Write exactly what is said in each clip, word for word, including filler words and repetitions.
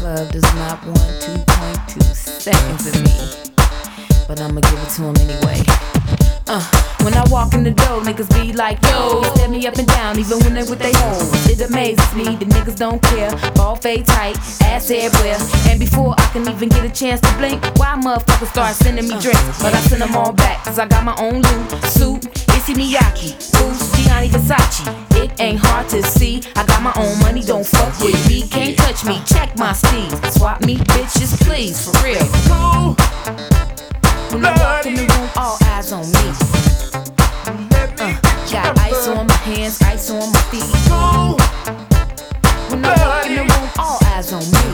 club does not want two point two seconds of me, but I'ma give it to him anyway. Uh, when I walk in the door, niggas be like, yo, step me up and down, even when they with they hoes. It amazes me, the niggas don't care. Ball fade tight, ass everywhere. And before I can even get a chance to blink, why motherfuckers start sending me drinks? But I send them all back, cause I got my own loot, suit, Issey Miyake, boots, Gianni Versace. It ain't hard to see, I got my own money, don't fuck with me. Can't touch me, check my steeds. Swap me, bitches, please, for real. When I walk in the room, all eyes on me. Uh, got ice on my hands, ice on my feet. When I walk in the room, all eyes on me.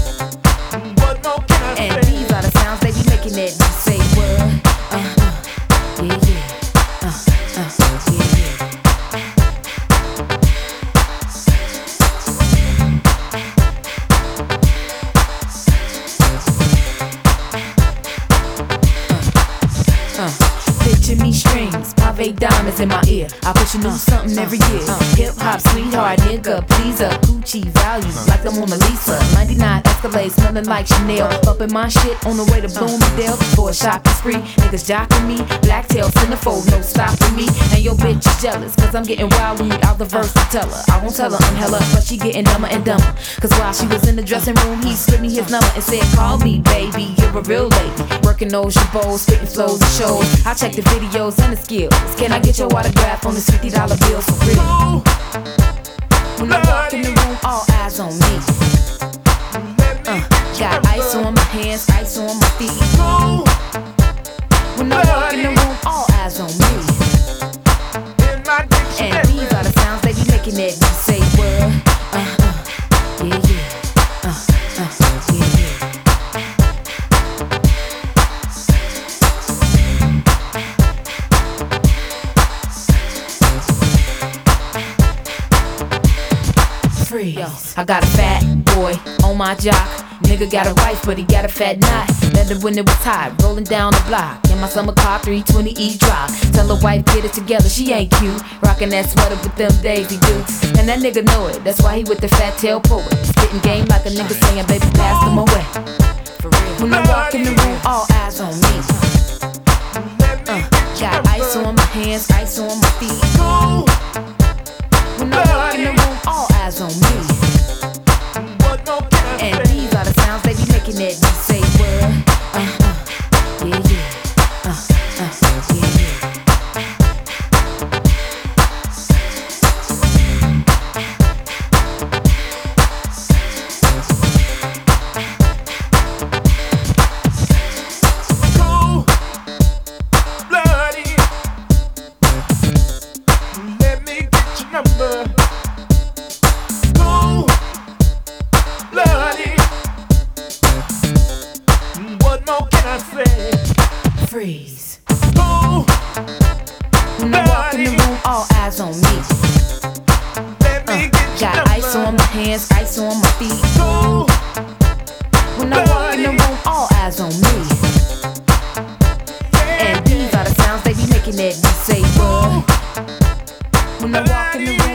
And these are the sounds they be making that you say what? Uh, uh, yeah, yeah. Uh, uh, yeah, yeah. Uh, picture me strings, pave diamonds in my ear. I push a new something every year. Uh, Hip hop, sweetheart, nigga, pleaser. Gucci value, like the Mona Lisa. ninety-nine Escalade, smelling like Chanel. Bumping my shit on the way to Bloomingdale. For a shopping spree, niggas jocking me. Black tail, centerfold, no stopping me. And your bitch is jealous, cause I'm getting wild when out the verse to tell her. I won't tell her I'm hella, but she getting dumber and dumber. Cause while she was in the dressing room, he slid me his number and said, call me, baby, you're a real lady. Working those jabos, spitting flows and shows. I check the videos and the skills. Can I get your autograph on this fifty dollar bill for real? When I walk in the room, all eyes on me. Uh, got ice on my hands, ice on my feet. When I walk in the room, all eyes on me. And these are the sounds they be making that you say what? Uh, uh, yeah, yeah. Uh, uh, yeah, yeah. Yo, I got a fat boy on my jock. Nigga got a wife, but he got a fat knot. Met her when it was hot, rolling down the block. In my summer car, three twenty E drop. Tell her wife, get it together, she ain't cute. Rockin' that sweater with them Daisy Dukes. And that nigga know it, that's why he with the fat tail poet. Spittin' game like a nigga saying, baby, pass them away. For real. When I walk in the room, all eyes on me. Uh, got ice on my hands, ice on my feet. When I walk in the room, all eyes on me. And these are the sounds they be making that you say what? Uh, uh, yeah, yeah. Uh, uh, yeah, yeah. Cold blooded. Let me get your number. Cold blooded. What more can I say? Freeze. Cold When I walk in the room, all eyes on me. Let me Uh, get your got number. ice on my hands, ice on my feet. Cold When I walk in the room, all eyes on me. And these are the sounds they be making that you say what? When I walk in the room,